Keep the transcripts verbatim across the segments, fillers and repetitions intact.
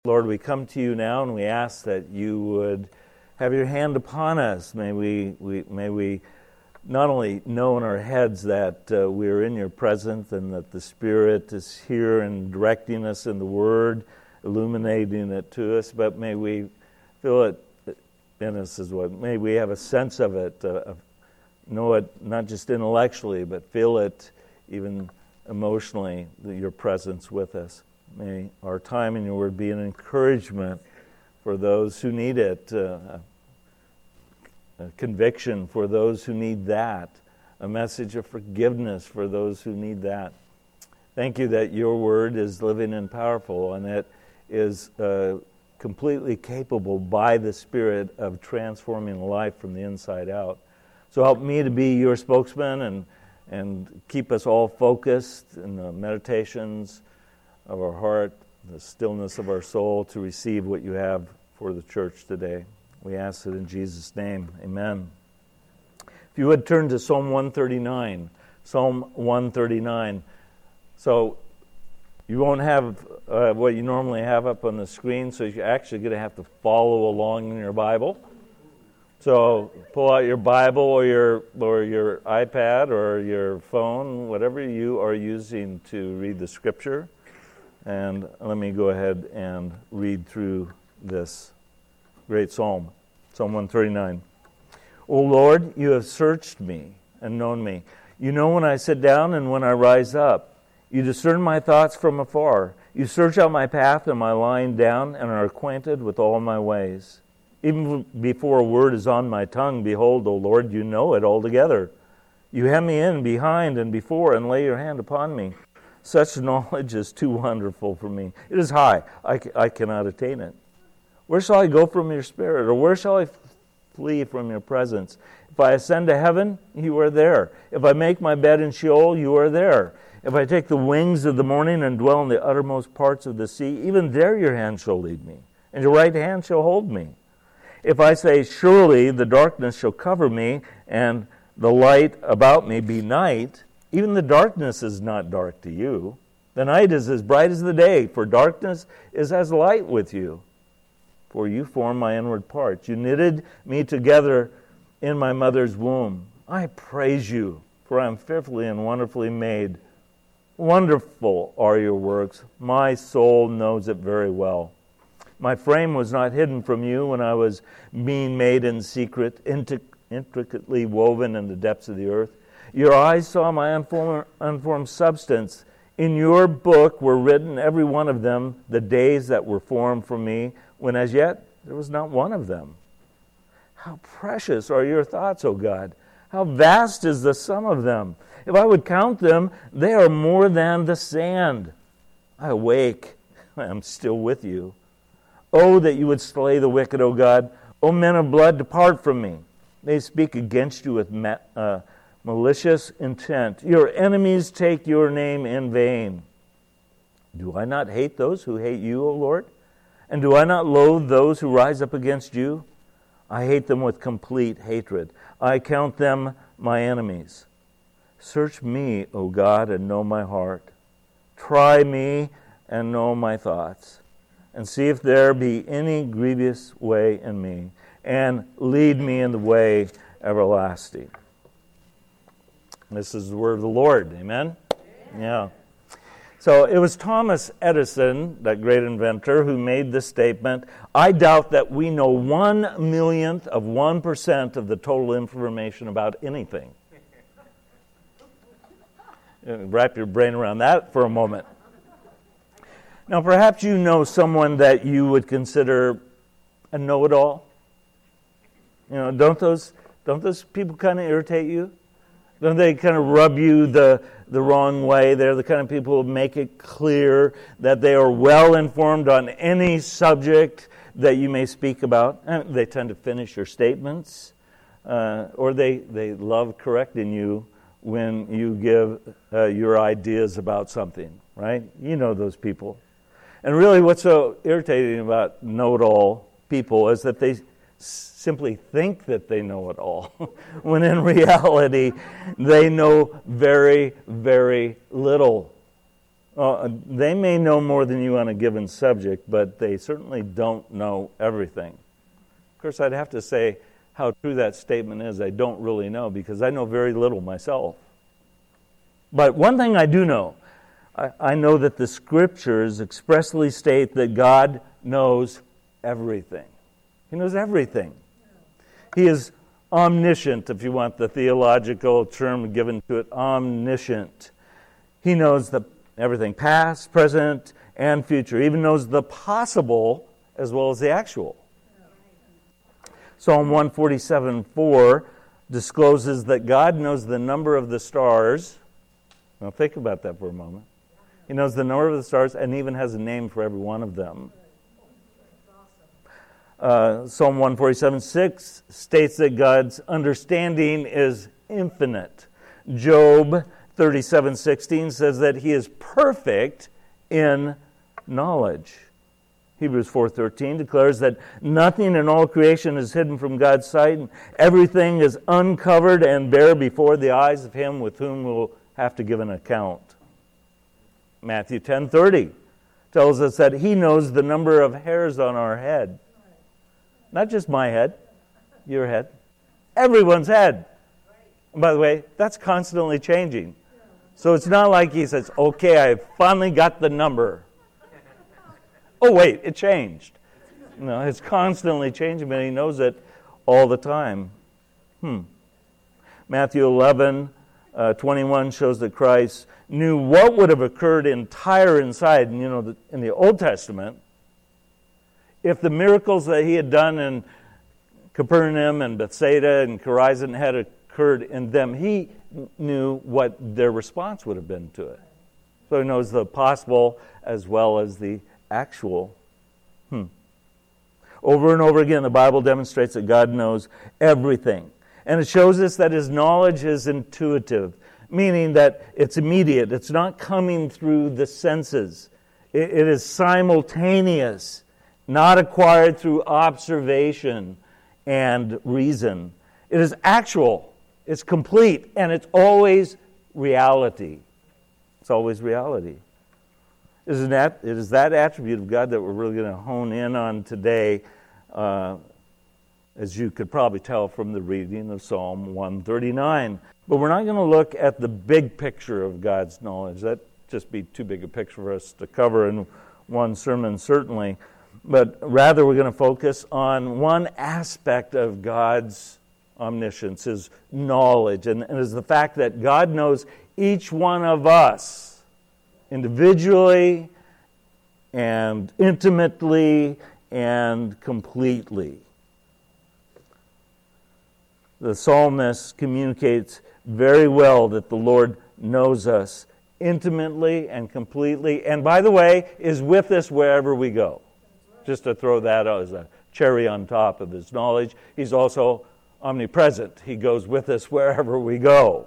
Lord, we come to you now and we ask that you would have your hand upon us. May we, we may we not only know in our heads that uh, we are in your presence and that the Spirit is here and directing us in the Word, illuminating it to us, but may we feel it in us as well. May we have a sense of it, uh, know it not just intellectually, but feel it even emotionally, your presence with us. May our time in your word be an encouragement for those who need it, uh, a conviction for those who need that, a message of forgiveness for those who need that. Thank you that your word is living and powerful, and it is uh, completely capable by the Spirit of transforming life from the inside out. So help me to be your spokesman and, and keep us all focused in the meditations of our heart, the stillness of our soul, to receive what you have for the church today. We ask it in Jesus' name. Amen. If you would turn to Psalm one thirty-nine. Psalm one thirty-nine. So you won't have uh, what you normally have up on the screen, so you're actually going to have to follow along in your Bible. So pull out your Bible or your or your iPad or your phone, whatever you are using to read the Scripture. And let me go ahead and read through this great psalm, Psalm one thirty-nine. O Lord, you have searched me and known me. You know when I sit down and when I rise up. You discern my thoughts from afar. You search out my path and my lying down and are acquainted with all my ways. Even before a word is on my tongue, behold, O Lord, you know it altogether. You hem me in behind and before and lay your hand upon me. Such knowledge is too wonderful for me. It is high. I, I cannot attain it. Where shall I go from your spirit? Or where shall I flee from your presence? If I ascend to heaven, you are there. If I make my bed in Sheol, you are there. If I take the wings of the morning and dwell in the uttermost parts of the sea, even there your hand shall lead me, and your right hand shall hold me. If I say, surely the darkness shall cover me, and the light about me be night, even the darkness is not dark to you. The night is as bright as the day, for darkness is as light with you. For you formed my inward parts. You knitted me together in my mother's womb. I praise you, for I am fearfully and wonderfully made. Wonderful are your works. My soul knows it very well. My frame was not hidden from you when I was being made in secret, intricately woven in the depths of the earth. Your eyes saw my unformed, unformed substance. In your book were written, every one of them, the days that were formed for me, when as yet there was not one of them. How precious are your thoughts, O God! How vast is the sum of them! If I would count them, they are more than the sand. I awake, I am still with you. Oh, that you would slay the wicked, O God! O men of blood, depart from me. They speak against you with ma- uh, malicious intent. Your enemies take your name in vain. Do I not hate those who hate you, O Lord? And do I not loathe those who rise up against you? I hate them with complete hatred. I count them my enemies. Search me, O God, and know my heart. Try me and know my thoughts, and see if there be any grievous way in me, and lead me in the way everlasting. This is the word of the Lord. Amen? Yeah. So it was Thomas Edison, that great inventor, who made this statement. I doubt that we know one millionth of one percent of the total information about anything. Wrap your brain around that for a moment. Now, perhaps you know someone that you would consider a know-it-all. You know, don't those don't those people kind of irritate you? Don't they kind of rub you the, the wrong way? They're the kind of people who make it clear that they are well informed on any subject that you may speak about. And they tend to finish your statements, uh, or they, they love correcting you when you give uh, your ideas about something, right? You know those people. And really what's so irritating about know-it-all people is that they simply think that they know it all, when in reality they know very, very little. Uh, they may know more than you on a given subject, but they certainly don't know everything. Of course, I'd have to say how true that statement is. I don't really know, because I know very little myself. But one thing I do know, I, I know that the Scriptures expressly state that God knows everything. He knows everything. He is omniscient, if you want the theological term given to it, omniscient. He knows the everything, past, present, and future. He even knows the possible as well as the actual. Psalm one forty-seven four discloses that God knows the number of the stars. Now think about that for a moment. He knows the number of the stars and even has a name for every one of them. Uh, Psalm one forty-seven six states that God's understanding is infinite. Job thirty-seven sixteen says that He is perfect in knowledge. Hebrews four thirteen declares that nothing in all creation is hidden from God's sight, and everything is uncovered and bare before the eyes of Him with whom we'll have to give an account. Matthew ten thirty tells us that He knows the number of hairs on our head. Not just my head, your head, everyone's head. And by the way, that's constantly changing. So it's not like He says, okay, I finally got the number. Oh, wait, it changed. No, it's constantly changing, but He knows it all the time. Hmm. Matthew eleven uh, twenty-one shows that Christ knew what would have occurred in Tyre and Sidon, you know, in the Old Testament, if the miracles that He had done in Capernaum and Bethsaida and Chorazin had occurred in them. He knew what their response would have been to it. So He knows the possible as well as the actual. Hmm. Over and over again, the Bible demonstrates that God knows everything. And it shows us that His knowledge is intuitive, meaning that it's immediate. It's not coming through the senses. It, it is simultaneous, not acquired through observation and reason. It is actual, it's complete, and it's always reality. It's always reality. Isn't that, it is that attribute of God that we're really going to hone in on today, uh, as you could probably tell from the reading of Psalm one thirty-nine. But we're not going to look at the big picture of God's knowledge. That'd just be too big a picture for us to cover in one sermon, certainly. But rather, we're going to focus on one aspect of God's omniscience, His knowledge, and, and is the fact that God knows each one of us individually and intimately and completely. The psalmist communicates very well that the Lord knows us intimately and completely, and by the way, is with us wherever we go. Just to throw that as a cherry on top of His knowledge. He's also omnipresent. He goes with us wherever we go.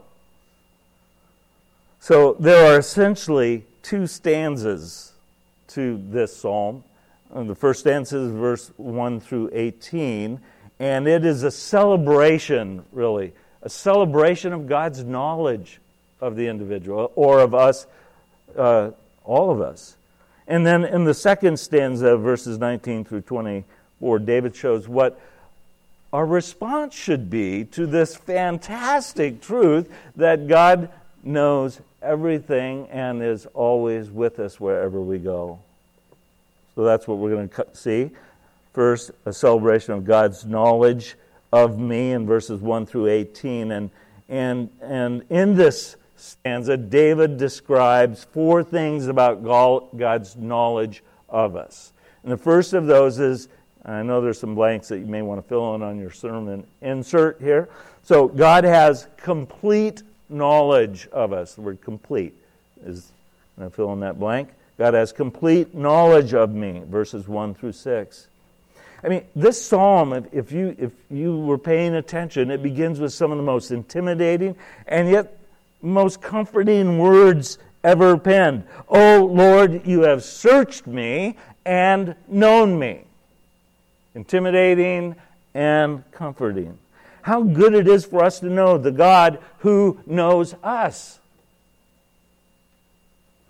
So there are essentially two stanzas to this psalm. And the first stanza is verse one through eighteen, and it is a celebration, really, a celebration of God's knowledge of the individual, or of us, uh, all of us. And then in the second stanza, verses nineteen through twenty-four, David shows what our response should be to this fantastic truth that God knows everything and is always with us wherever we go. So that's what we're going to see. First, a celebration of God's knowledge of me in verses one through eighteen. And, and, and in this stanza, David describes four things about God's knowledge of us. And the first of those is, I know there's some blanks that you may want to fill in on your sermon insert here. So God has complete knowledge of us. The word complete is, I'm going to fill in that blank. God has complete knowledge of me, verses one through six. I mean, this psalm, if, if you if you were paying attention, it begins with some of the most intimidating and yet most comforting words ever penned. Oh, Lord, you have searched me and known me. Intimidating and comforting. How good it is for us to know the God who knows us.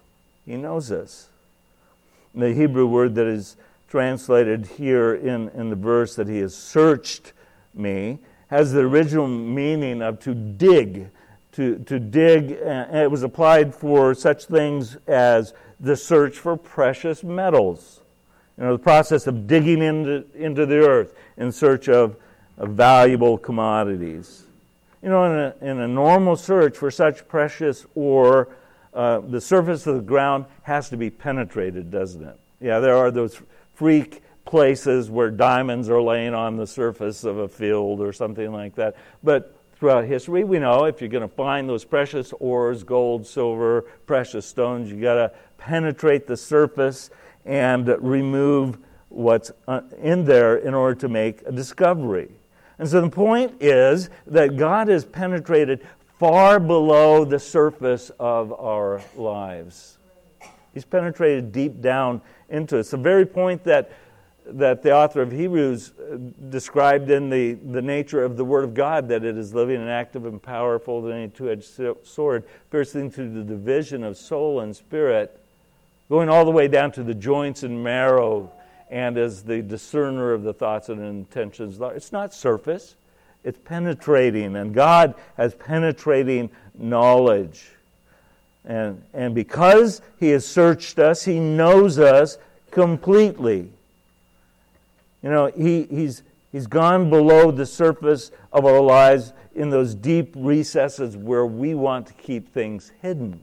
He knows us. The Hebrew word that is translated here in, in the verse that he has searched me has the original meaning of to dig. To, to dig, and it was applied for such things as the search for precious metals. You know, the process of digging into, into the earth in search of, of valuable commodities. You know, in a, in a normal search for such precious ore, uh, the surface of the ground has to be penetrated, doesn't it? Yeah, there are those freak places where diamonds are laying on the surface of a field or something like that. But throughout history, we know if you're going to find those precious ores, gold, silver, precious stones, you got to penetrate the surface and remove what's in there in order to make a discovery. And so the point is that God has penetrated far below the surface of our lives. He's penetrated deep down into us. The very point that that the author of Hebrews described in the, the nature of the Word of God, that it is living and active and powerful than any two-edged sword, piercing through the division of soul and spirit, going all the way down to the joints and marrow, and as the discerner of the thoughts and intentions. It's not surface, it's penetrating, and God has penetrating knowledge. And, and because He has searched us, He knows us completely. You know, he, he's, he's gone below the surface of our lives in those deep recesses where we want to keep things hidden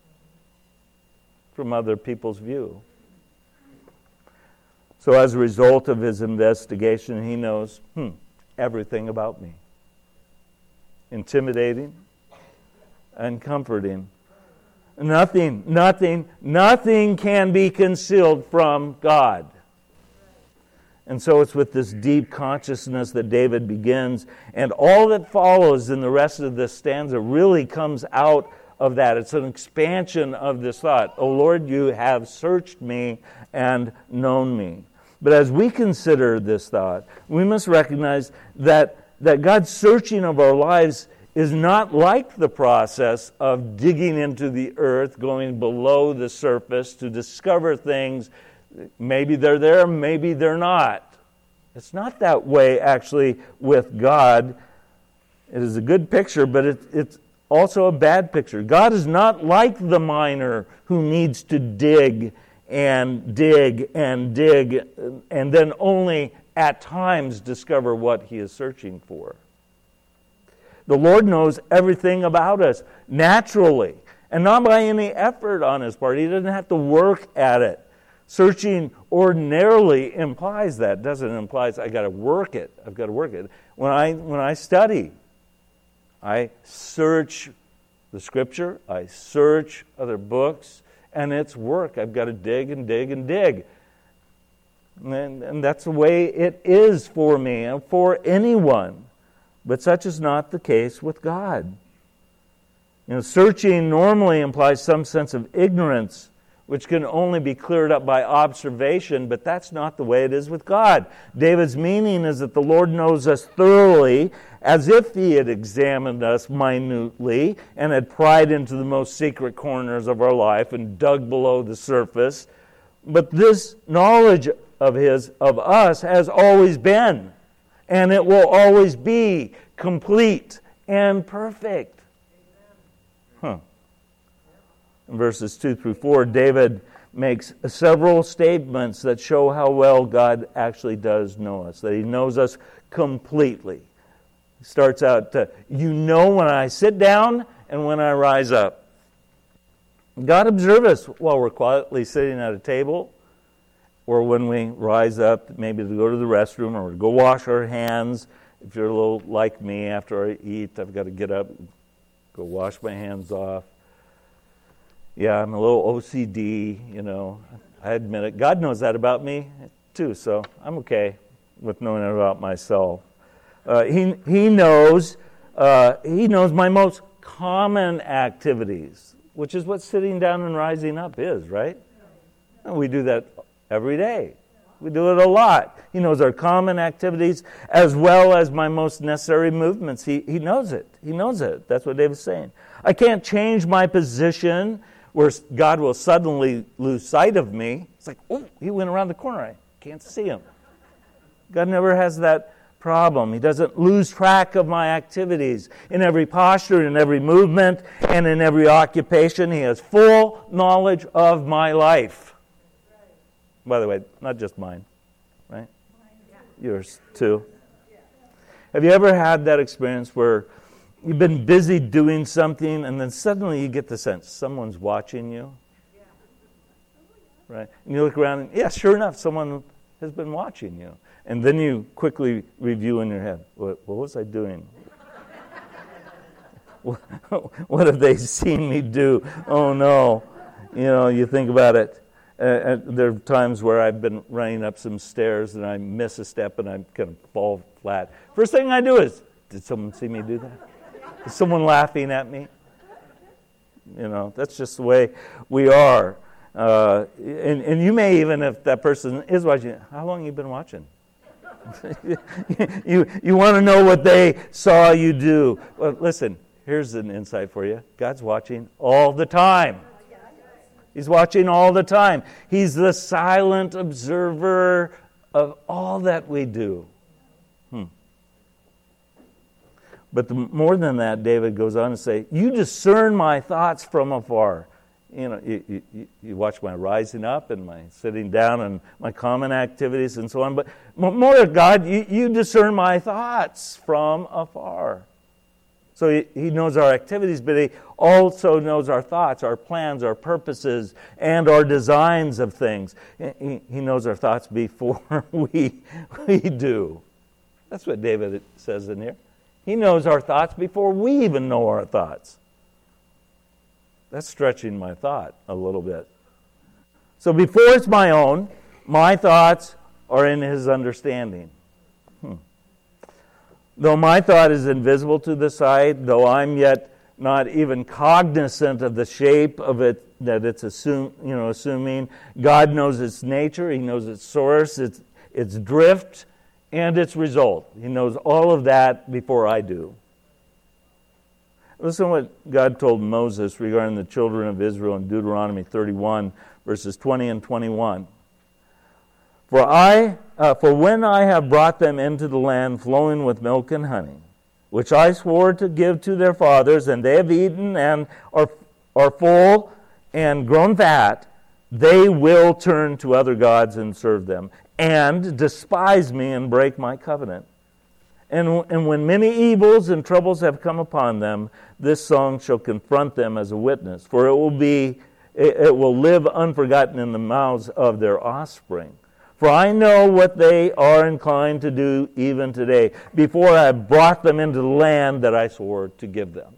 from other people's view. So as a result of his investigation, he knows, hmm, everything about me. Intimidating and comforting. Nothing, nothing, nothing can be concealed from God. And so it's with this deep consciousness that David begins, and all that follows in the rest of this stanza really comes out of that. It's an expansion of this thought. O Lord, you have searched me and known me. But as we consider this thought, we must recognize that, that God's searching of our lives is not like the process of digging into the earth, going below the surface to discover things. Maybe they're there, maybe they're not. It's not that way, actually, with God. It is a good picture, but it, it's also a bad picture. God is not like the miner who needs to dig and dig and dig and then only at times discover what he is searching for. The Lord knows everything about us naturally and not by any effort on his part. He doesn't have to work at it. Searching ordinarily implies that, doesn't it? It implies I got to work it. I've got to work it. When I when I study, I search the Scripture, I search other books, and it's work. I've got to dig and dig and dig. And, and that's the way it is for me and for anyone. But such is not the case with God. You know, searching normally implies some sense of ignorance, which can only be cleared up by observation, but that's not the way it is with God. David's meaning is that the Lord knows us thoroughly, as if he had examined us minutely and had pried into the most secret corners of our life and dug below the surface. But this knowledge of his, of us, has always been, and it will always be complete and perfect. Huh. In verses two through four, David makes several statements that show how well God actually does know us, that he knows us completely. He starts out, uh, you know when I sit down and when I rise up. God observes us while we're quietly sitting at a table, or when we rise up, maybe to go to the restroom or to go wash our hands. If you're a little like me, after I eat, I've got to get up, go wash my hands off. Yeah, I'm a little O C D, you know. I admit it. God knows that about me, too, so I'm okay with knowing it about myself. Uh, he he knows uh, he knows my most common activities, which is what sitting down and rising up is, right? And we do that every day. We do it a lot. He knows our common activities as well as my most necessary movements. He he knows it. He knows it. That's what David's saying. I can't change my position where God will suddenly lose sight of me. It's like, oh, he went around the corner. I can't see him. God never has that problem. He doesn't lose track of my activities. In every posture, in every movement, and in every occupation, He has full knowledge of my life. By the way, not just mine, right? Yours too. Have you ever had that experience where you've been busy doing something and then suddenly you get the sense someone's watching you? Right? And you look around and, yeah, sure enough, someone has been watching you. And then you quickly review in your head, what, what was I doing? What have they seen me do? Oh, no. You know, you think about it. Uh, there are times where I've been running up some stairs and I miss a step and I'm going to fall flat. First thing I do is, did someone see me do that? Is someone laughing at me? You know, that's just the way we are. Uh, and, and you may even, if that person is watching, how long have you been watching? you you want to know what they saw you do. Well, listen, here's an insight for you. God's watching all the time. He's watching all the time. He's the silent observer of all that we do. Hmm. But the, more than that, David goes on to say, you discern my thoughts from afar. You know, you, you, you watch my rising up and my sitting down and my common activities and so on. But more, God, you, you discern my thoughts from afar. So he, he knows our activities, but He also knows our thoughts, our plans, our purposes, and our designs of things. He, he knows our thoughts before we, we do. That's what David says in here. He knows our thoughts before we even know our thoughts. That's stretching my thought a little bit. So before it's my own, my thoughts are in His understanding. Hmm. Though my thought is invisible to the sight, though I'm yet not even cognizant of the shape of it that it's assume, you know, assuming, God knows its nature, He knows its source, its its drift, and its result. He knows all of that before I do. Listen to what God told Moses regarding the children of Israel in Deuteronomy thirty-one, verses twenty and twenty-one. For I, uh, for when I have brought them into the land flowing with milk and honey, which I swore to give to their fathers, and they have eaten and are are full and grown fat, they will turn to other gods and serve them, and despise me and break my covenant. And, and when many evils and troubles have come upon them, this song shall confront them as a witness, for it will be, it, it will live unforgotten in the mouths of their offspring. For I know what they are inclined to do even today, before I have brought them into the land that I swore to give them.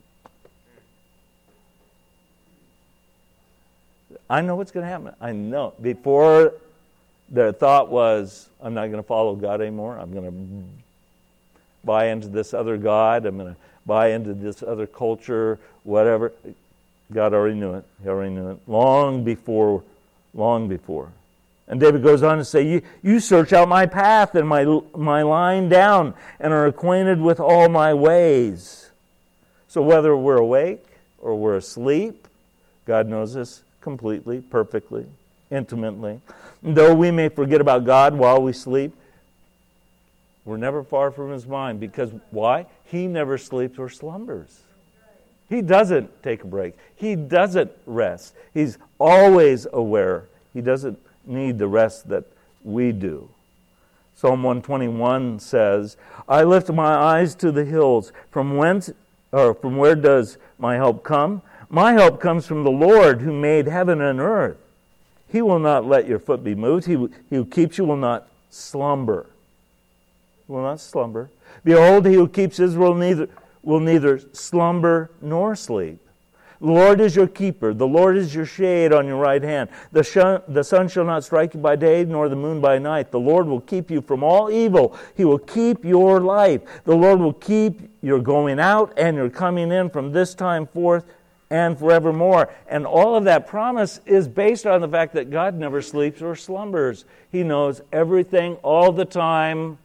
I know what's going to happen. I know. Before their thought was, I'm not going to follow God anymore. I'm going to buy into this other God. I'm going to buy into this other culture, whatever. God already knew it. He already knew it long before, long before. And David goes on to say, you, you search out my path and my, my lying down and are acquainted with all my ways. So whether we're awake or we're asleep, God knows us completely, perfectly, intimately. And though we may forget about God while we sleep, we're never far from His mind. Because why? He never sleeps or slumbers. He doesn't take a break. He doesn't rest. He's always aware. He doesn't need the rest that we do. Psalm one twenty-one says, I lift my eyes to the hills. From whence, or from where does my help come? My help comes from the Lord who made heaven and earth. He will not let your foot be moved. He, he who keeps you will not slumber. Will not slumber. Behold, he who keeps Israel neither will neither slumber nor sleep. The Lord is your keeper. The Lord is your shade on your right hand. The, shun, the sun shall not strike you by day, nor the moon by night. The Lord will keep you from all evil. He will keep your life. The Lord will keep your going out and your coming in from this time forth and forevermore. And all of that promise is based on the fact that God never sleeps or slumbers. He knows everything all the time.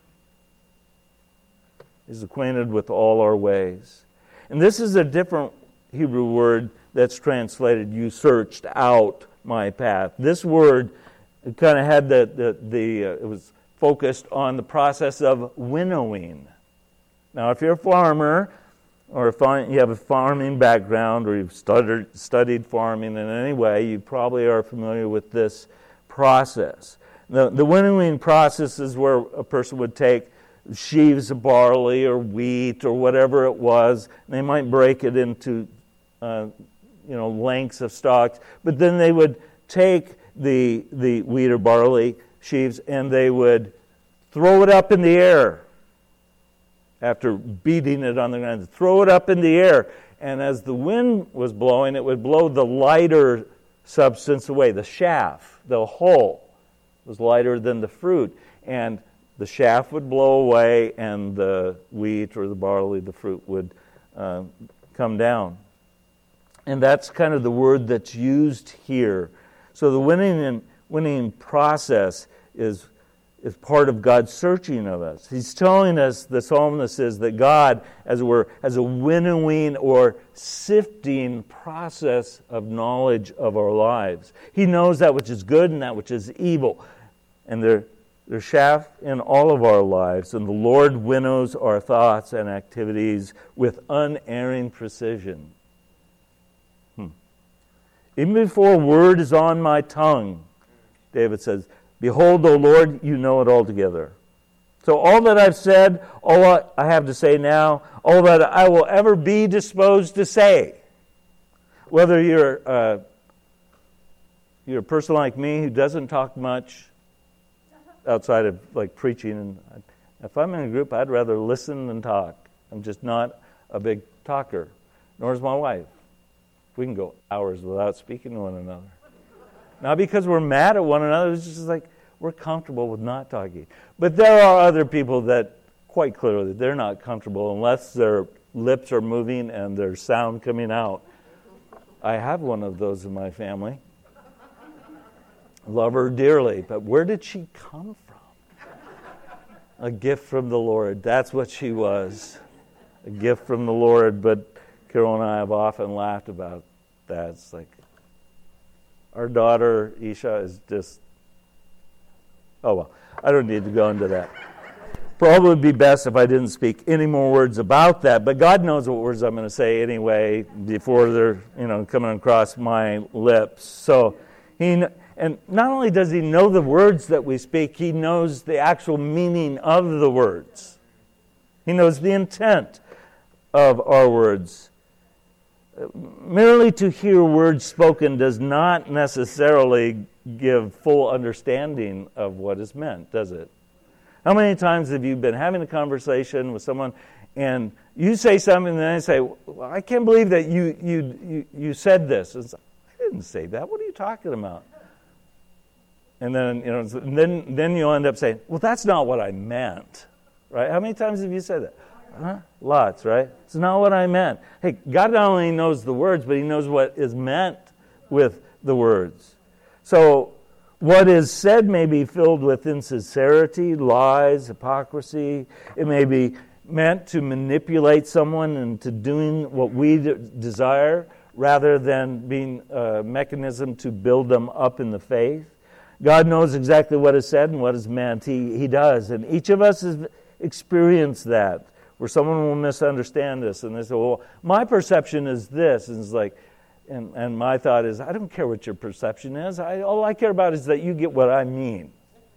Is acquainted with all our ways. And this is a different Hebrew word that's translated, you searched out my path. This word kind of had the, the, the uh, it was focused on the process of winnowing. Now, if you're a farmer, or if you have a farming background, or you've studied, studied farming in any way, you probably are familiar with this process. The, the winnowing process is where a person would take sheaves of barley or wheat or whatever it was, and they might break it into uh, you know, lengths of stalks, but then they would take the, the wheat or barley sheaves and they would throw it up in the air after beating it on the ground. Throw it up in the air, and as the wind was blowing, it would blow the lighter substance away. The chaff, the hull, was lighter than the fruit, and the chaff would blow away, and the wheat or the barley, the fruit, would uh, come down. And that's kind of the word that's used here. So the winning and winning process is is part of God's searching of us. He's telling us, the psalmist says, that God, as it were, has a winnowing or sifting process of knowledge of our lives. He knows that which is good and that which is evil. And there, there's chaff in all of our lives, and the Lord winnows our thoughts and activities with unerring precision. Hmm. Even before a word is on my tongue, David says, behold, O Lord, you know it altogether. So all that I've said, all I have to say now, all that I will ever be disposed to say, whether you're, uh, you're a person like me who doesn't talk much outside of like preaching, and if I'm in a group, I'd rather listen than talk. I'm just not a big talker, nor is my wife. We can go hours without speaking to one another. Not because we're mad at one another, it's just like we're comfortable with not talking. But there are other people that quite clearly they're not comfortable unless their lips are moving and there's sound coming out. I have one of those in my family. Love her dearly, but where did she come from? A gift from the Lord. That's what she was. A gift from the Lord. But Carol and I have often laughed about that. It's like, our daughter, Isha, is just, oh well, I don't need to go into that. Probably would be best if I didn't speak any more words about that, but God knows what words I'm going to say anyway before they're, you know, coming across my lips. So, he, and not only does he know the words that we speak, he knows the actual meaning of the words. He knows the intent of our words. Merely to hear words spoken does not necessarily give full understanding of what is meant, does it? How many times have you been having a conversation with someone and you say something and then they say, well, I can't believe that you you you, you said this. It's, I didn't say that. What are you talking about? And then, you know, then then you'll end up saying, well, that's not what I meant. Right? How many times have you said that? Huh? Lots, right? It's not what I meant. Hey, God not only knows the words, but he knows what is meant with the words. So what is said may be filled with insincerity, lies, hypocrisy. It may be meant to manipulate someone into doing what we de- desire rather than being a mechanism to build them up in the faith. God knows exactly what is said and what is meant. He, he does. And each of us has experienced that, where someone will misunderstand us and they say, well, my perception is this. And it's like, and, and my thought is, I don't care what your perception is. I, all I care about is that you get what I mean.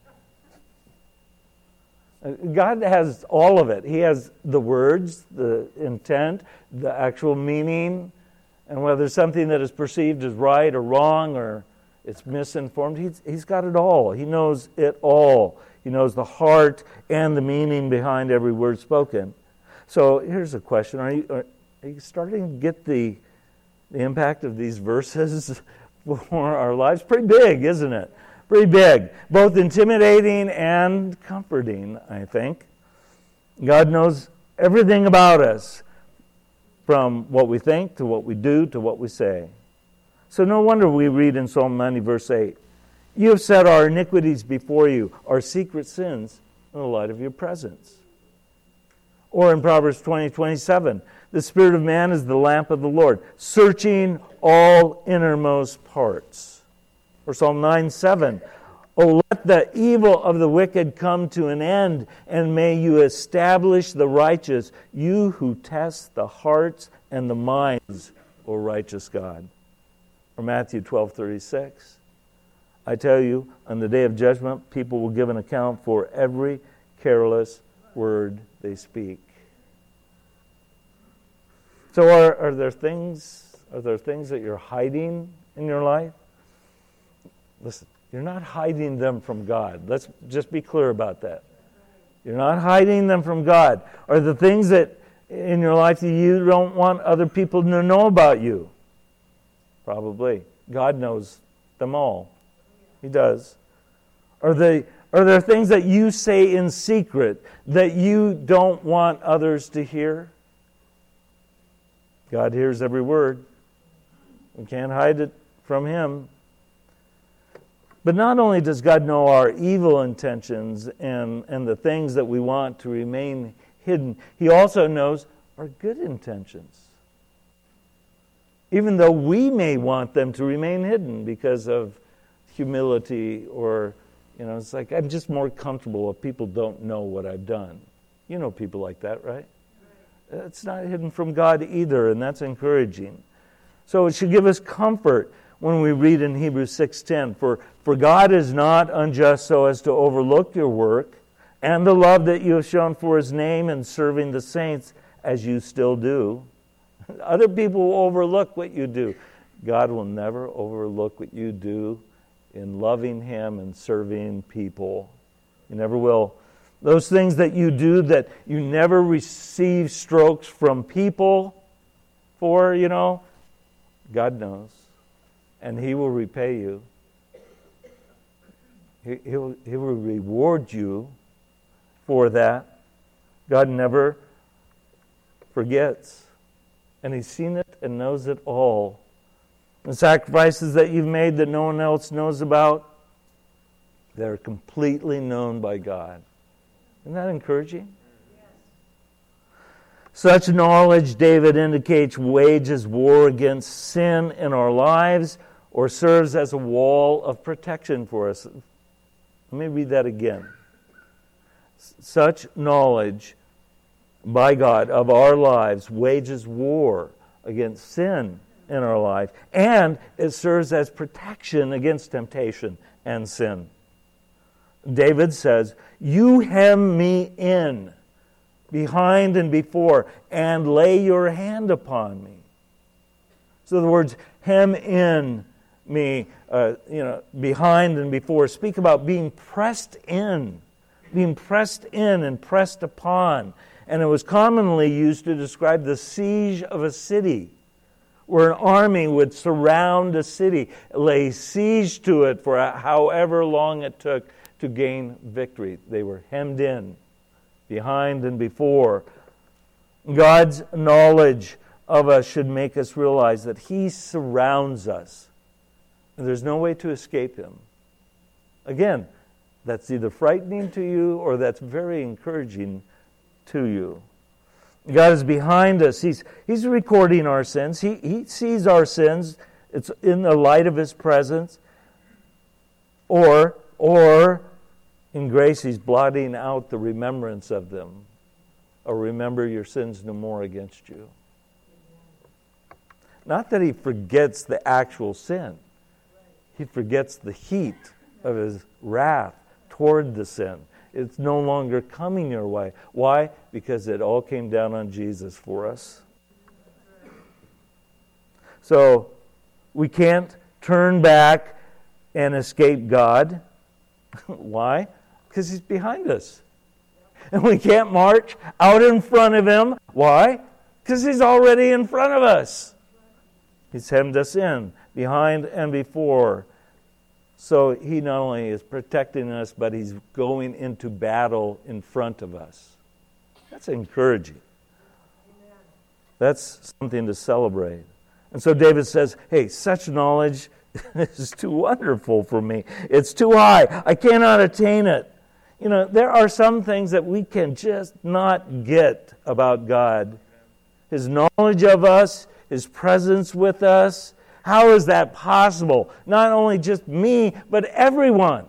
God has all of it. He has the words, the intent, the actual meaning, and whether something that is perceived as right or wrong or it's misinformed, he's, he's got it all. He knows it all. He knows the heart and the meaning behind every word spoken. So here's a question. Are you, are, are you starting to get the, the impact of these verses for our lives? Pretty big, isn't it? Pretty big. Both intimidating and comforting, I think. God knows everything about us, from what we think to what we do to what we say. So no wonder we read in Psalm ninety, verse eight, you have set our iniquities before you, our secret sins in the light of your presence. Or in Proverbs twenty, twenty-seven, the spirit of man is the lamp of the Lord, searching all innermost parts. Or Psalm nine, seven, O let the evil of the wicked come to an end, and may you establish the righteous, you who test the hearts and the minds, O righteous God. Or Matthew twelve, thirty-six, I tell you, on the day of judgment, people will give an account for every careless word they speak. So are, are there things, are there things that you're hiding in your life? Listen, you're not hiding them from God. Let's just be clear about that. You're not hiding them from God. Are the things that in your life that you don't want other people to know about you? Probably. God knows them all. He does. Are they, are there things that you say in secret that you don't want others to hear? God hears every word. We can't hide it from Him. But not only does God know our evil intentions and, and the things that we want to remain hidden, He also knows our good intentions. Even though we may want them to remain hidden because of humility or, you know, it's like, I'm just more comfortable if people don't know what I've done. You know people like that, right? It's not hidden from God either, and that's encouraging. So it should give us comfort when we read in Hebrews six ten, for, for God is not unjust so as to overlook your work and the love that you have shown for His name in serving the saints as you still do. Other people will overlook what you do. God will never overlook what you do in loving Him and serving people. He never will. Those things that you do that you never receive strokes from people for, you know, God knows. And He will repay you. He, he, will, he will reward you for that. God never forgets. And He's seen it and knows it all. The sacrifices that you've made that no one else knows about, they're completely known by God. Isn't that encouraging? Yes. Such knowledge, David indicates, wages war against sin in our lives or serves as a wall of protection for us. Let me read that again. Such knowledge by God of our lives wages war against sin in our life, and it serves as protection against temptation and sin. David says, you hem me in, behind and before, and lay your hand upon me. So the words hem in me, uh, you know, behind and before, speak about being pressed in, being pressed in and pressed upon. And it was commonly used to describe the siege of a city, where an army would surround a city, lay siege to it for however long it took to gain victory. They were hemmed in, behind and before. God's knowledge of us should make us realize that He surrounds us. And there's no way to escape Him. Again, that's either frightening to you or that's very encouraging to you. God is behind us. He's, he's recording our sins. He, he sees our sins. It's in the light of His presence. Or, or in grace, He's blotting out the remembrance of them. Or remember your sins no more against you. Not that He forgets the actual sin. He forgets the heat of His wrath toward the sin. It's no longer coming your way. Why? Because it all came down on Jesus for us. So, we can't turn back and escape God. Why? Because He's behind us. And we can't march out in front of Him. Why? Because He's already in front of us. He's hemmed us in, behind and before. So He not only is protecting us, but He's going into battle in front of us. That's encouraging. Amen. That's something to celebrate. And so David says, hey, such knowledge is too wonderful for me. It's too high. I cannot attain it. You know, there are some things that we can just not get about God. His knowledge of us, His presence with us. How is that possible? Not only just me, but everyone.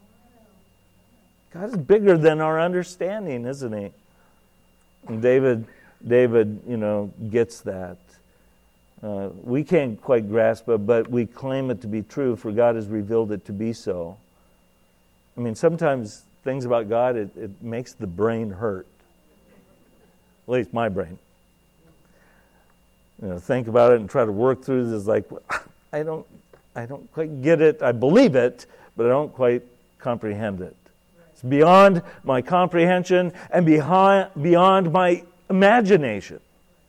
God is bigger than our understanding, isn't He? And David, David, you know, gets that. Uh, we can't quite grasp it, but we claim it to be true, for God has revealed it to be so. I mean, sometimes things about God, it, it makes the brain hurt. At least my brain. You know, think about it and try to work through this. Like, I don't, I don't quite get it. I believe it, but I don't quite comprehend it. It's beyond my comprehension and behind, beyond my imagination.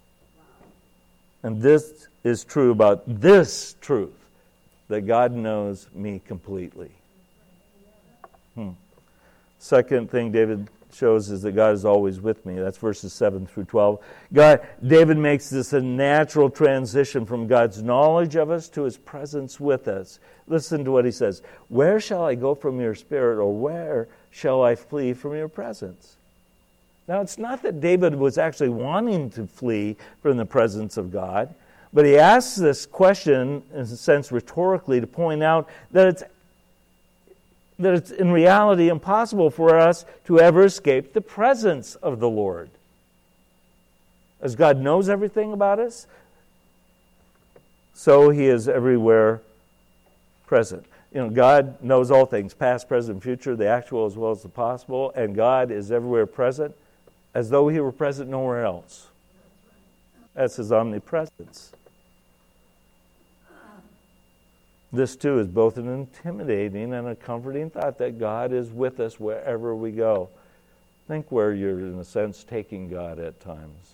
And this is true about this truth, that God knows me completely. Hmm. Second thing David shows is that God is always with me. That's verses seven through twelve. God, David makes this a natural transition from God's knowledge of us to His presence with us. Listen to what he says. Where shall I go from your spirit, or where shall I flee from your presence? Now, it's not that David was actually wanting to flee from the presence of God, but he asks this question, in a sense rhetorically, to point out that it's that it's in reality impossible for us to ever escape the presence of the Lord. As God knows everything about us, so He is everywhere present. You know, God knows all things, past, present, future, the actual as well as the possible, and God is everywhere present, as though He were present nowhere else. That's His omnipresence. This, too, is both an intimidating and a comforting thought that God is with us wherever we go. Think where you're, in a sense, taking God at times.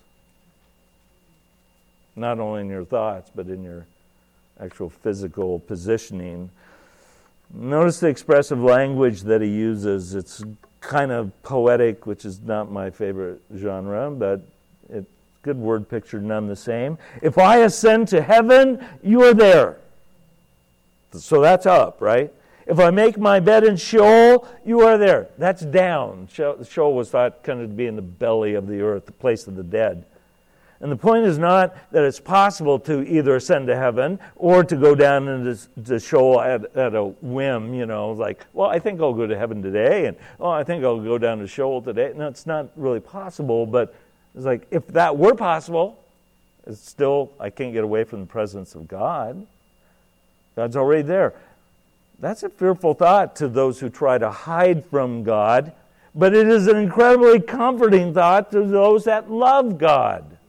Not only in your thoughts, but in your actual physical positioning. Notice the expressive language that he uses. It's kind of poetic, which is not my favorite genre, but it's good word picture none the same. If I ascend to heaven, you are there. So that's up, right? If I make my bed in Sheol, you are there. That's down. Sheol was thought kind of to be in the belly of the earth, the place of the dead. And the point is not that it's possible to either ascend to heaven or to go down into the Sheol at, at a whim, you know, like, well, I think I'll go to heaven today, and, oh, I think I'll go down to Sheol today. No, it's not really possible, but it's like, if that were possible, it's still, I can't get away from the presence of God. God's already there. That's a fearful thought to those who try to hide from God, but it is an incredibly comforting thought to those that love God.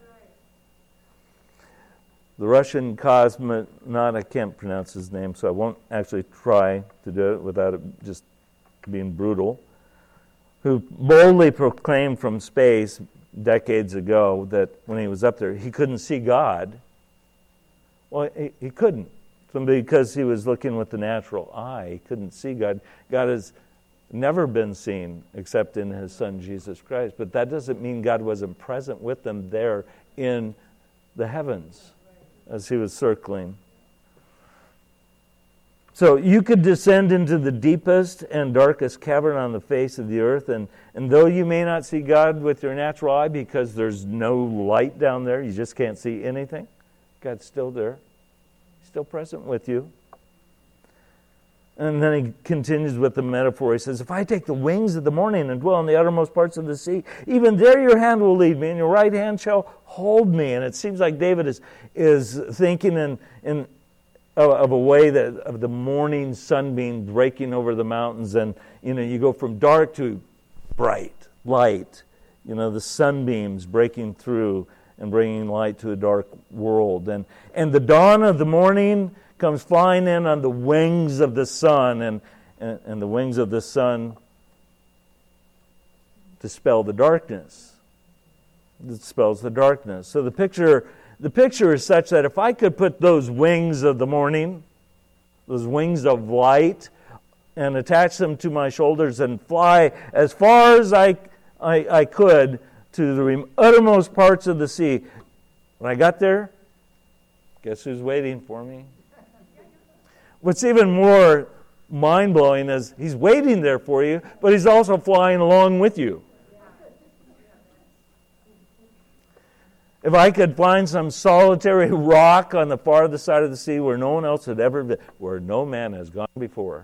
The Russian cosmonaut, I can't pronounce his name, so I won't actually try to do it without it just being brutal, who boldly proclaimed from space decades ago that when he was up there, he couldn't see God. Well, he, he couldn't. Because he was looking with the natural eye. He couldn't see God. God has never been seen except in His Son, Jesus Christ. But that doesn't mean God wasn't present with them there in the heavens as He was circling. So you could descend into the deepest and darkest cavern on the face of the earth, and, and though you may not see God with your natural eye because there's no light down there, you just can't see anything, God's still there. Still present with you. And then he continues with the metaphor. He says, if I take the wings of the morning and dwell in the uttermost parts of the sea, even there your hand will lead me, and your right hand shall hold me. And it seems like David is is thinking in in of, of a way that of the morning sunbeam breaking over the mountains, and you know you go from dark to bright light. You know the sunbeams breaking through and bringing light to a dark world. And and the dawn of the morning comes flying in on the wings of the sun, and, and, and the wings of the sun dispel the darkness. It dispels the darkness. So the picture, the picture is such that if I could put those wings of the morning, those wings of light, and attach them to my shoulders and fly as far as I I, I could to the uttermost parts of the sea. When I got there, guess who's waiting for me? What's even more mind-blowing is he's waiting there for you, but he's also flying along with you. If I could find some solitary rock on the farthest side of the sea where no one else had ever been, where no man has gone before,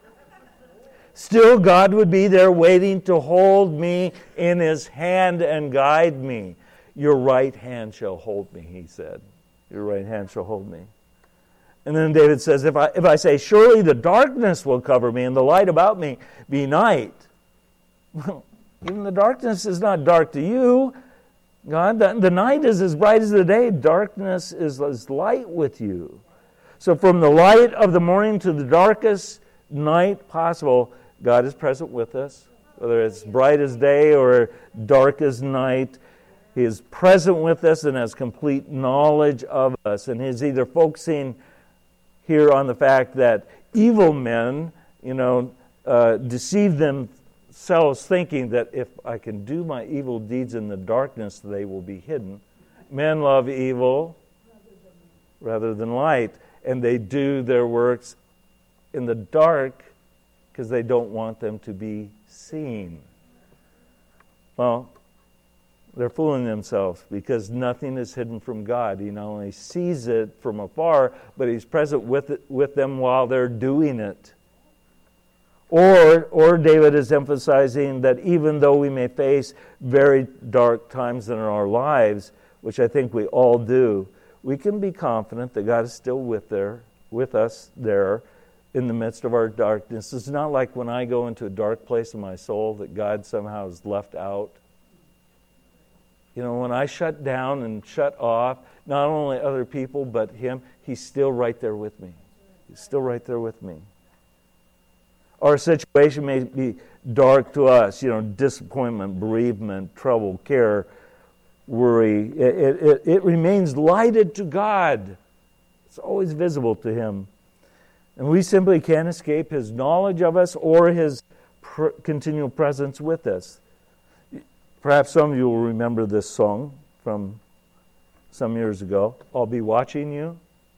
still God would be there waiting to hold me in his hand and guide me. Your right hand shall hold me, he said. Your right hand shall hold me. And then David says, if I, if I say, surely the darkness will cover me and the light about me be night. Well, even the darkness is not dark to you. God, the, the night is as bright as the day. Darkness is as light with you. So from the light of the morning to the darkest night possible, God is present with us. Whether it's bright as day or dark as night, he is present with us and has complete knowledge of us. And he's either focusing here on the fact that evil men, you know, uh, deceive themselves thinking that if I can do my evil deeds in the darkness, they will be hidden. Men love evil rather than light, and they do their works in the dark because they don't want them to be seen. Well, they're fooling themselves because nothing is hidden from God. He not only sees it from afar, but he's present with it, with them while they're doing it. Or, or David is emphasizing that even though we may face very dark times in our lives, which I think we all do, we can be confident that God is still with there, with us there in the midst of our darkness. It's not like when I go into a dark place in my soul that God somehow is left out. You know, when I shut down and shut off, not only other people, but him, he's still right there with me. He's still right there with me. Our situation may be dark to us, you know, disappointment, bereavement, trouble, care, worry. It, it, it remains lighted to God. It's always visible to him. And we simply can't escape his knowledge of us or his pr- continual presence with us. Perhaps some of you will remember this song from some years ago. I'll be watching you.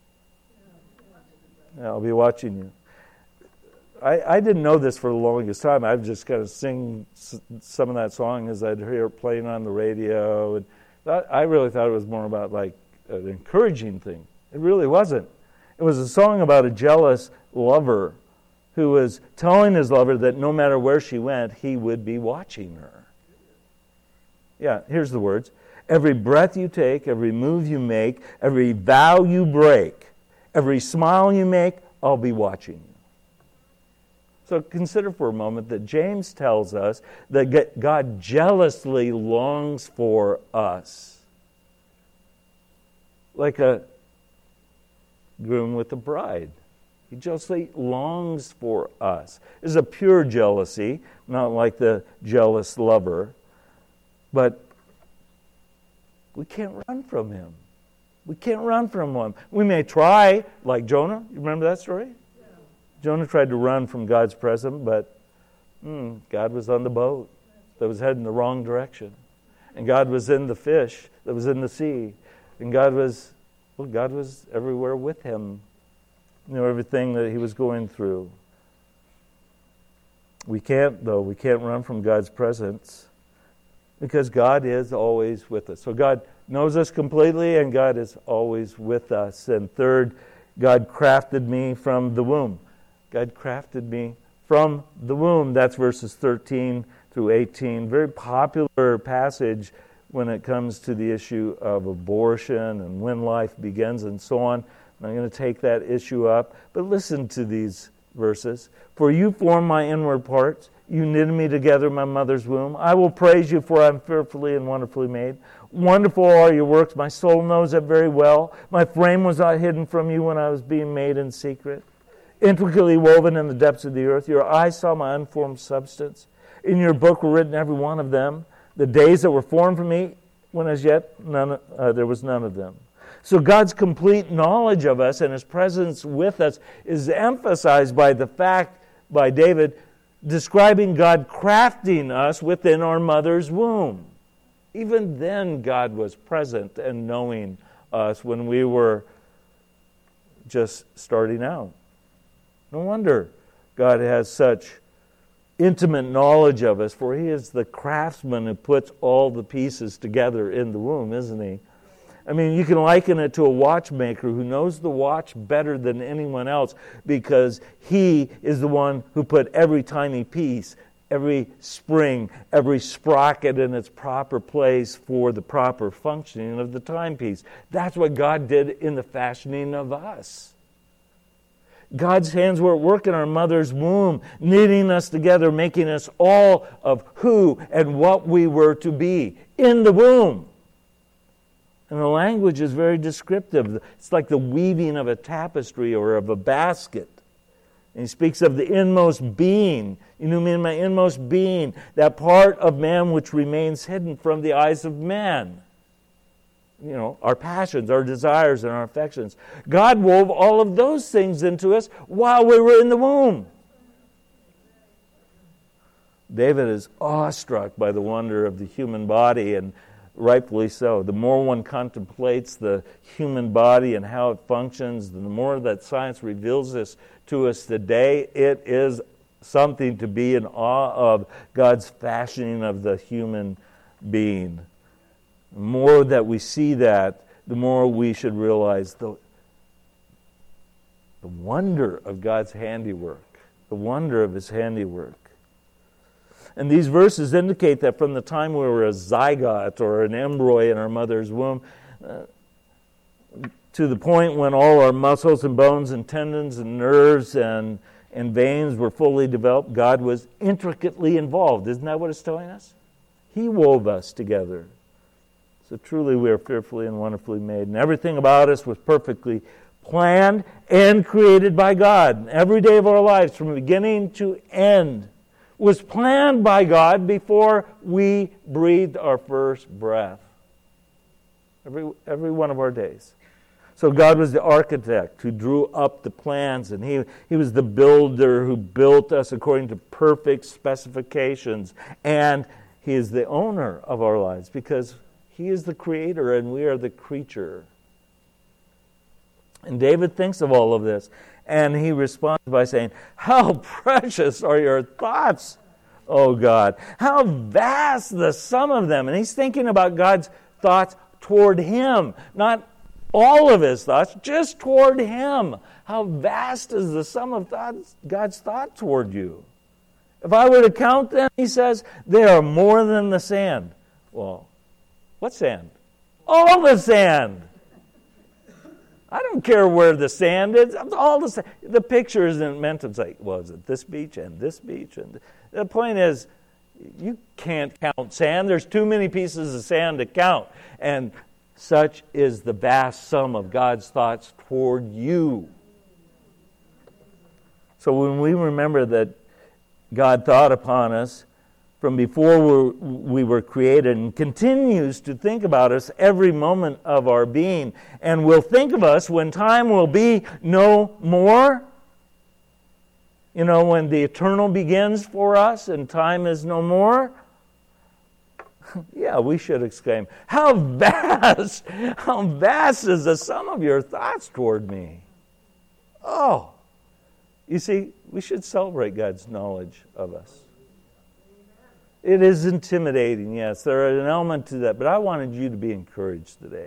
Yeah, I'll be watching you. I, I didn't know this for the longest time. I'd just kind of sing s- some of that song as I'd hear it playing on the radio. And that, I really thought it was more about like an encouraging thing. It really wasn't. It was a song about a jealous lover who was telling his lover that no matter where she went, he would be watching her. Yeah, here's the words. Every breath you take, every move you make, every vow you break, every smile you make, I'll be watching you. So consider for a moment that James tells us that God jealously longs for us. Like a groom with a bride. He jealously longs for us. It's a pure jealousy, not like the jealous lover. But we can't run from him. We can't run from him. We may try, like Jonah. You remember that story? Yeah. Jonah tried to run from God's presence, but mm, God was on the boat that was heading the wrong direction. And God was in the fish that was in the sea. And God was, well, God was everywhere with him. You know, everything that he was going through. We can't, though, we can't run from God's presence. Because God is always with us. So God knows us completely, and God is always with us. And third, God crafted me from the womb. God crafted me from the womb. That's verses thirteen through eighteen. Very popular passage when it comes to the issue of abortion and when life begins and so on. I'm going to take that issue up. But listen to these verses. For you formed my inward parts. You knitted me together in my mother's womb. I will praise you, for I am fearfully and wonderfully made. Wonderful are your works. My soul knows it very well. My frame was not hidden from you when I was being made in secret. Intricately woven in the depths of the earth, your eyes saw my unformed substance. In your book were written every one of them. The days that were formed for me, when as yet none, uh, there was none of them. So God's complete knowledge of us and his presence with us is emphasized by the fact, by David, describing God crafting us within our mother's womb. Even then, God was present and knowing us when we were just starting out. No wonder God has such intimate knowledge of us, for He is the craftsman who puts all the pieces together in the womb, isn't He? I mean, you can liken it to a watchmaker who knows the watch better than anyone else because he is the one who put every tiny piece, every spring, every sprocket in its proper place for the proper functioning of the timepiece. That's what God did in the fashioning of us. God's hands were at work in our mother's womb, knitting us together, making us all of who and what we were to be in the womb. And the language is very descriptive. It's like the weaving of a tapestry or of a basket. And he speaks of the inmost being. You know me in my inmost being, that part of man which remains hidden from the eyes of man. You know, our passions, our desires, and our affections. God wove all of those things into us while we were in the womb. David is awestruck by the wonder of the human body, and rightfully so. The more one contemplates the human body and how it functions, the more that science reveals this to us today, it is something to be in awe of, God's fashioning of the human being. The more that we see that, the more we should realize the, the wonder of God's handiwork, the wonder of His handiwork. And these verses indicate that from the time we were a zygote or an embryo in our mother's womb uh, to the point when all our muscles and bones and tendons and nerves and, and veins were fully developed, God was intricately involved. Isn't that what it's telling us? He wove us together. So truly we are fearfully and wonderfully made. And everything about us was perfectly planned and created by God. Every day of our lives, from beginning to end, was planned by God before we breathed our first breath. Every, every one of our days. So God was the architect who drew up the plans, and he, he was the builder who built us according to perfect specifications. And He is the owner of our lives because He is the creator and we are the creature. And David thinks of all of this. And he responds by saying, how precious are your thoughts, O God. How vast the sum of them. And he's thinking about God's thoughts toward him. Not all of his thoughts, just toward him. How vast is the sum of thoughts, God's thought toward you. If I were to count them, he says, they are more than the sand. Well, what sand? All the sand. I don't care where the sand is. All the sand. The picture isn't meant to say, well, is it this beach and this beach? And the point is, you can't count sand. There's too many pieces of sand to count. And such is the vast sum of God's thoughts toward you. So when we remember that God thought upon us from before we were created and continues to think about us every moment of our being, and will think of us when time will be no more, you know, when the eternal begins for us and time is no more, yeah, we should exclaim, how vast, how vast is the sum of your thoughts toward me. Oh, you see, we should celebrate God's knowledge of us. It is intimidating, yes. There is an element to that, but I wanted you to be encouraged today.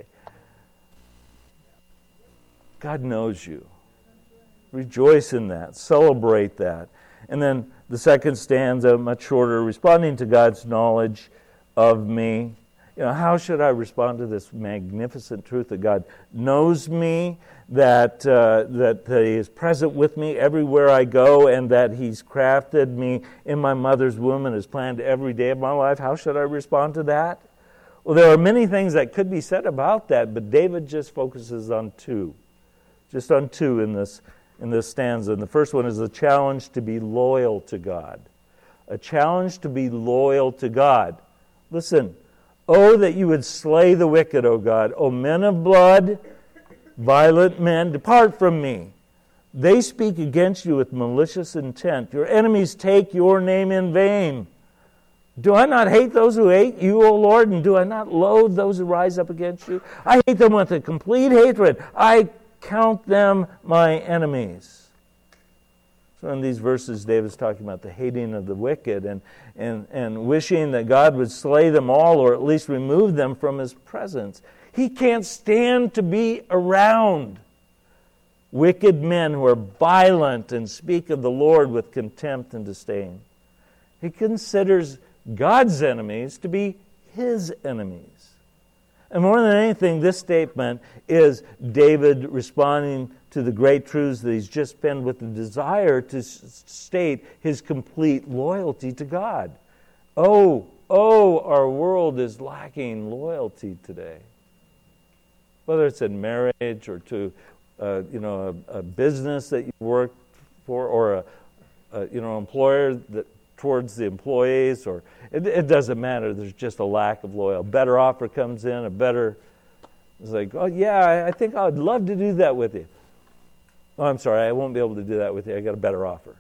God knows you. Rejoice in that. Celebrate that. And then the second stanza, much shorter, responding to God's knowledge of me. You know, how should I respond to this magnificent truth that God knows me, that uh, that He is present with me everywhere I go, and that He's crafted me in my mother's womb and has planned every day of my life? How should I respond to that? Well, there are many things that could be said about that, but David just focuses on two. Just on two in this in this stanza. And the first one is a challenge to be loyal to God. A challenge to be loyal to God. Listen, oh, that you would slay the wicked, O God. O men of blood, violent men, depart from me. They speak against you with malicious intent. Your enemies take your name in vain. Do I not hate those who hate you, O Lord? And do I not loathe those who rise up against you? I hate them with a complete hatred. I count them my enemies. So in these verses, David's talking about the hating of the wicked and, and, and wishing that God would slay them all or at least remove them from his presence. He can't stand to be around wicked men who are violent and speak of the Lord with contempt and disdain. He considers God's enemies to be his enemies. And more than anything, this statement is David responding to the great truths that he's just penned with the desire to s- state his complete loyalty to God. Oh, oh, our world is lacking loyalty today. Whether it's in marriage or to, uh, you know, a, a business that you work for, or a, a you know employer that towards the employees, or it, it doesn't matter. There's just a lack of loyalty. A better offer comes in, a better. It's like, oh yeah, I, I think I'd love to do that with you. Oh, I'm sorry, I won't be able to do that with you. I got a better offer.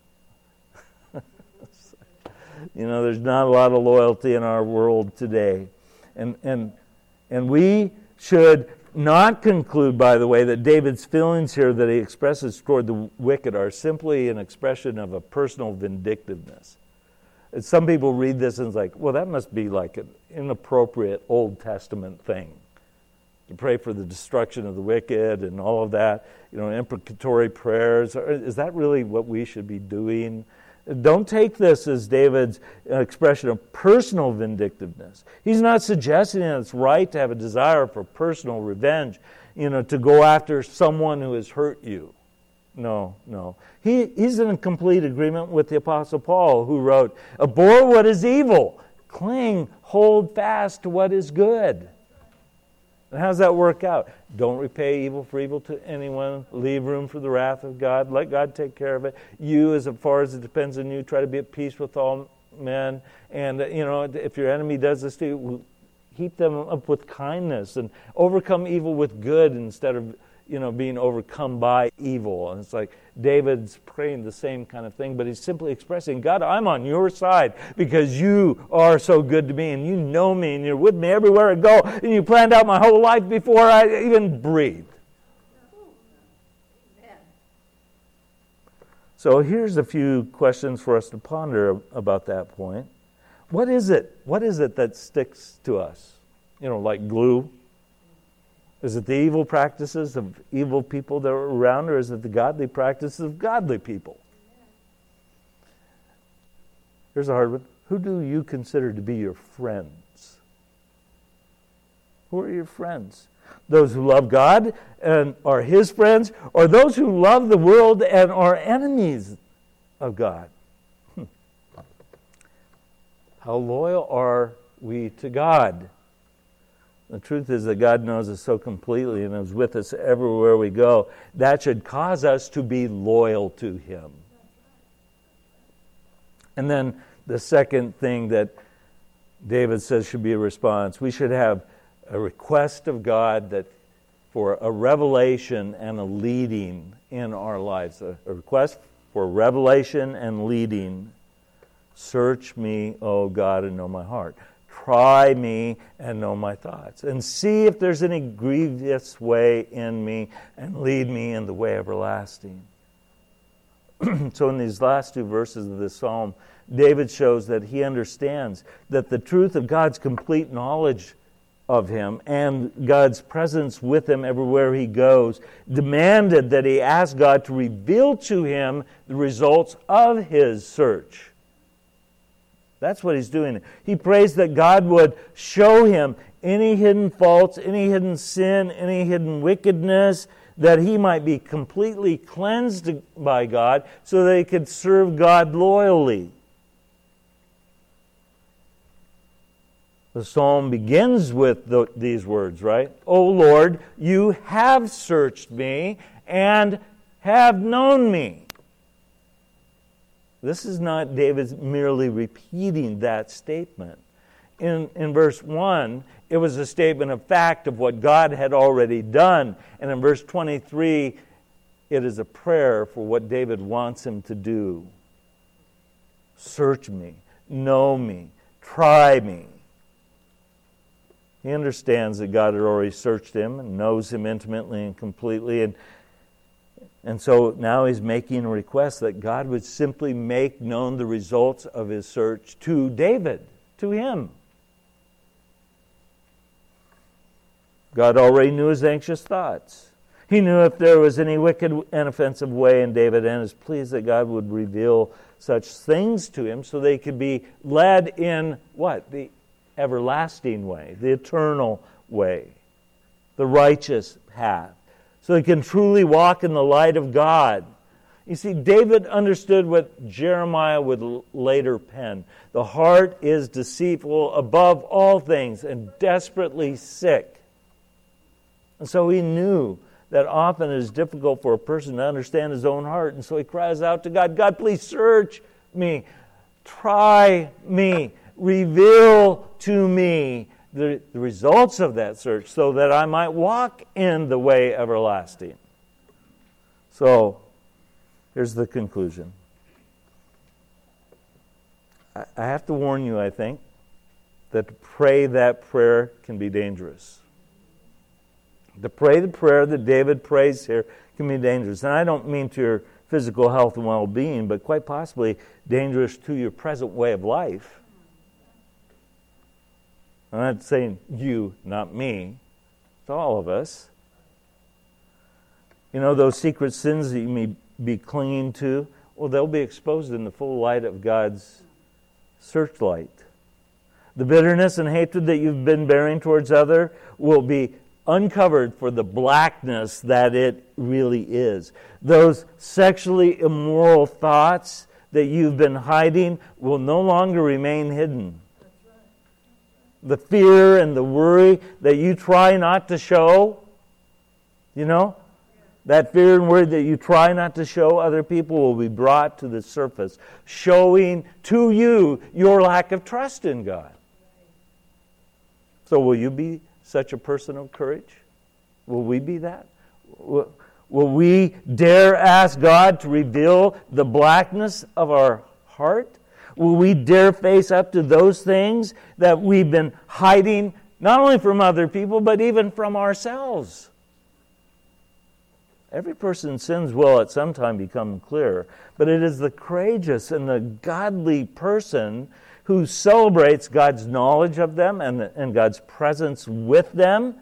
You know, there's not a lot of loyalty in our world today. And and and we should not conclude, by the way, that David's feelings here that he expresses toward the wicked are simply an expression of a personal vindictiveness. And some people read this and it's like, well, that must be like an inappropriate Old Testament thing. To pray for the destruction of the wicked and all of that, you know, imprecatory prayers. Is that really what we should be doing? Don't take this as David's expression of personal vindictiveness. He's not suggesting that it's right to have a desire for personal revenge, you know, to go after someone who has hurt you. No, no. He, he's in complete agreement with the Apostle Paul, who wrote, "Abhor what is evil, cling, hold fast to what is good." And how does that work out? Don't repay evil for evil to anyone. Leave room for the wrath of God. Let God take care of it. You, as far as it depends on you, try to be at peace with all men. And, you know, if your enemy does this to you, heap them up with kindness and overcome evil with good instead of, you know, being overcome by evil. And it's like David's praying the same kind of thing, but he's simply expressing, God, I'm on your side because you are so good to me and you know me and you're with me everywhere I go and you planned out my whole life before I even breathed. Amen. So here's a few questions for us to ponder about that point. What is it? What is it that sticks to us? You know, like glue? Is it the evil practices of evil people that are around, or is it the godly practices of godly people? Here's a hard one. Who do you consider to be your friends? Who are your friends? Those who love God and are his friends, or those who love the world and are enemies of God? Hmm. How loyal are we to God? The truth is that God knows us so completely and is with us everywhere we go. That should cause us to be loyal to him. And then the second thing that David says should be a response. We should have a request of God that for a revelation and a leading in our lives. A, a request for revelation and leading. Search me, O God, and know my heart. Try me and know my thoughts, and see if there's any grievous way in me, and lead me in the way everlasting. So in these last two verses of this psalm, David shows that he understands that the truth of God's complete knowledge of him and God's presence with him everywhere he goes demanded that he ask God to reveal to him the results of his search. That's what he's doing. He prays that God would show him any hidden faults, any hidden sin, any hidden wickedness, that he might be completely cleansed by God so that he could serve God loyally. The psalm begins with the, these words, right? O Lord, you have searched me and have known me. This is not David merely repeating that statement. In, in verse one, it was a statement of fact of what God had already done. And in verse twenty-three, it is a prayer for what David wants him to do. Search me, know me, try me. He understands that God had already searched him and knows him intimately and completely. And And so now he's making a request that God would simply make known the results of his search to David, to him. God already knew his anxious thoughts. He knew if there was any wicked and offensive way in David, and is pleased that God would reveal such things to him so they could be led in what? The everlasting way, the eternal way, the righteous path, so he can truly walk in the light of God. You see, David understood what Jeremiah would l- later pen. The heart is deceitful above all things and desperately sick. And so he knew that often it is difficult for a person to understand his own heart. And so he cries out to God, God, please search me, try me, reveal to me the, the results of that search so that I might walk in the way everlasting. So, here's the conclusion. I, I have to warn you, I think, that to pray that prayer can be dangerous. To pray the prayer that David prays here can be dangerous. And I don't mean to your physical health and well-being, but quite possibly dangerous to your present way of life. I'm not saying you, not me. It's all of us. You know, those secret sins that you may be clinging to, well, they'll be exposed in the full light of God's searchlight. The bitterness and hatred that you've been bearing towards others will be uncovered for the blackness that it really is. Those sexually immoral thoughts that you've been hiding will no longer remain hidden. The fear and the worry that you try not to show, you know, that fear and worry that you try not to show other people will be brought to the surface, showing to you your lack of trust in God. So will you be such a person of courage? Will we be that? Will, will we dare ask God to reveal the blackness of our heart? Will we dare face up to those things that we've been hiding, not only from other people, but even from ourselves? Every person's sins will at some time become clear, but it is the courageous and the godly person who celebrates God's knowledge of them and, and God's presence with them,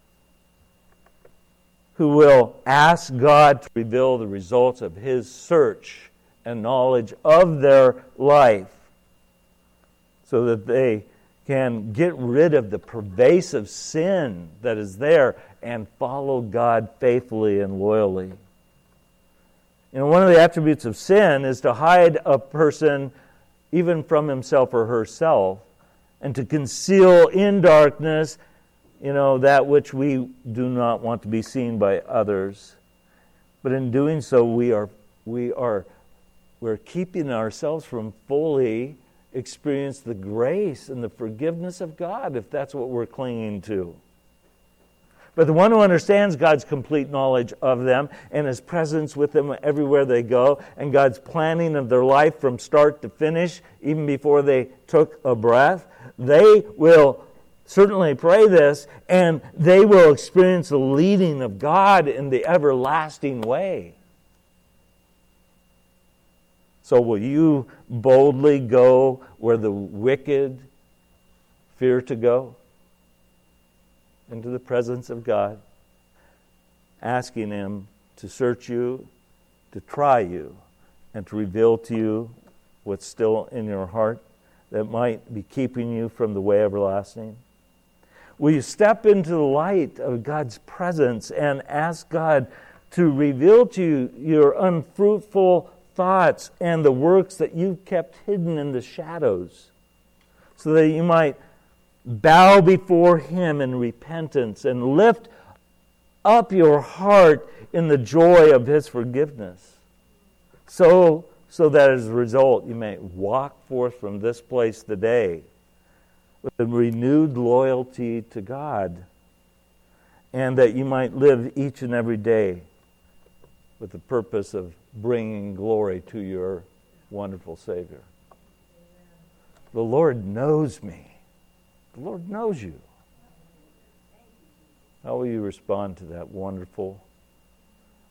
who will ask God to reveal the results of His search and knowledge of their life so that they can get rid of the pervasive sin that is there and follow God faithfully and loyally. You know, one of the attributes of sin is to hide a person even from himself or herself, and to conceal in darkness, you know, that which we do not want to be seen by others. But in doing so, we are we are we're keeping ourselves from fully experience the grace and the forgiveness of God, if that's what we're clinging to. But the one who understands God's complete knowledge of them and His presence with them everywhere they go, and God's planning of their life from start to finish, even before they took a breath, they will certainly pray this, and they will experience the leading of God in the everlasting way. So will you boldly go where the wicked fear to go? Into the presence of God, asking Him to search you, to try you, and to reveal to you what's still in your heart that might be keeping you from the way everlasting? Will you step into the light of God's presence and ask God to reveal to you your unfruitful thoughts and the works that you've kept hidden in the shadows, so that you might bow before Him in repentance and lift up your heart in the joy of His forgiveness, so, so that as a result you may walk forth from this place today with a renewed loyalty to God, and that you might live each and every day with the purpose of bringing glory to your wonderful Savior. The Lord knows me. The Lord knows you. How will you respond to that wonderful,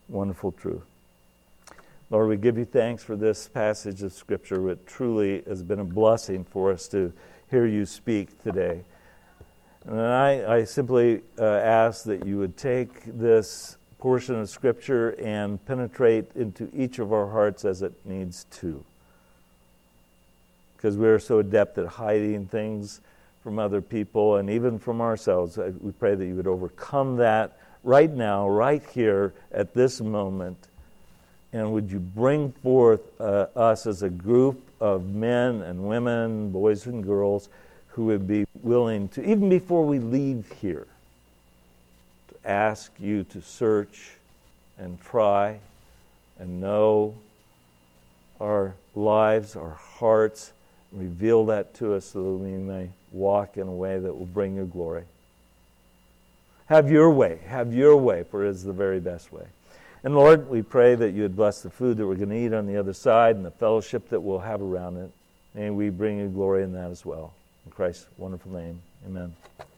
wonderful truth. Lord, we give you thanks for this passage of Scripture. It truly has been a blessing for us to hear you speak today. And I, I simply uh, ask that you would take this portion of Scripture and penetrate into each of our hearts as it needs to. Because we are so adept at hiding things from other people and even from ourselves. We pray that you would overcome that right now, right here, at this moment. And would you bring forth uh, us as a group of men and women, boys and girls, who would be willing to, even before we leave here, to ask you to search and try and know our lives, our hearts, reveal that to us so that we may walk in a way that will bring you glory. Have your way. Have your way, for it is the very best way. And Lord, we pray that you would bless the food that we're going to eat on the other side and the fellowship that we'll have around it. May we bring you glory in that as well. In Christ's wonderful name, amen.